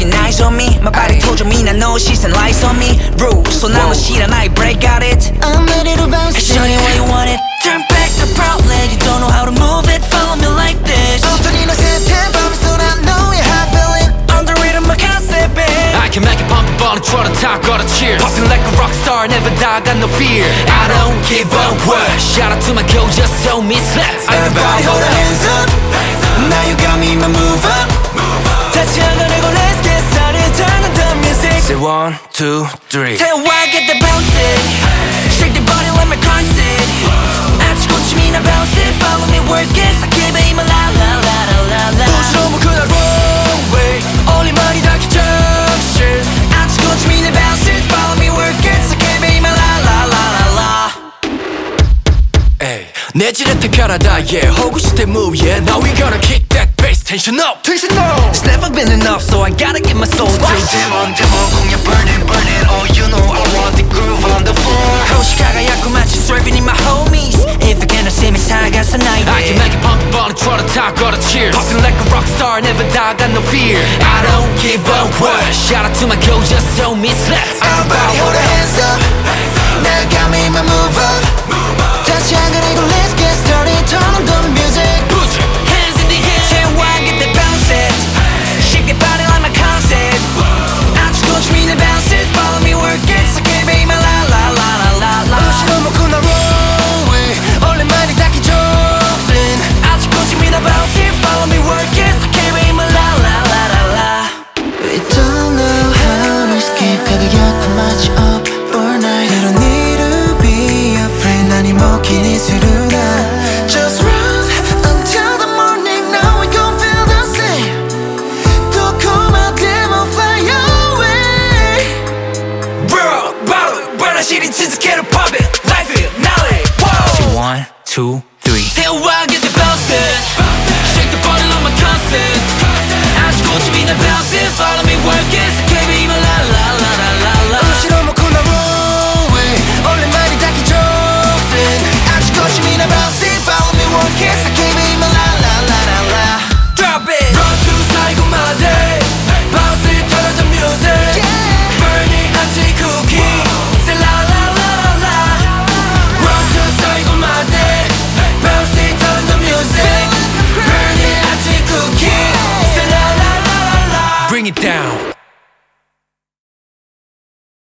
looking nice on me. My body told you me, I know she's and lies on me. Rules, so now shit and I break out it. I'm ready to bounce it. Show you what you want it. Turn back the proud leg, you don't know how to move it. Follow me like this. 어떤 innocent 밤 so I know you're hot feeling. On the rhythm of concept, babe. I can make it pump on it, try to talk, gotta cheers. Popping like a rock star, never die, got no fear. I don't give a what. Shout out to my girl, just show me slaps. Everybody hold your hands up. Now you got me, my move up. 다시 한번 해고 let's get started. Turn on the music. Say 1, 2, 3. Tell you why I get the bounce it. Shake the body, let me crunch it. 아주 고침이 나 bounce it. Follow me, work it. 사케 baby, la la la la la la. 부스러워 그날 wrong way. only money 다 기적실. 아주 고침이 나 bounce it. Follow me, work it. 사케 baby, la la la la la. Ay, 내 지렛대 가라다, yeah. 호구시대 move, yeah. Now we gonna kick that bass. Tension up, tension up. It's never been enough, so I gotta get my soul to. Demon, 공략 burning, burning. Oh, you know I want the groove on the floor. 호시카가 야구마치 serving in my homies. If you cannot see me, 살아가서 나의 I can make it pump on it, try to talk, gotta cheers. Popping like a rock star, never die, got no fear. I don't give a what. Shout out to my girl, just show me slaps. Everybody hold your hands up. Now you got me, my move up. 다시 한번 해고 let's get started. Turn on the music. Put your hands in the air. Tell you why I get the bounce it. Shake your body like my concept. 아주 고침이 나 bounce it. Follow me, work it. 사케 baby, la la la la la la. 부스러워 그날 wrong way. only money 다 기적신. 아주 고침이 나 bounce it. Follow me, work it. 사케 baby, la la la la la. We don't know how to skip. 가격약간 match up all night. I don't need to be a friend. 아니 먹히니 수루나. Just run until the morning. Now we gon' feel the same. 도코마 demo fly away. Bro, bottle, burn that shit into the kettle, pop it. Life it, knowledge, whoa. 1, 2,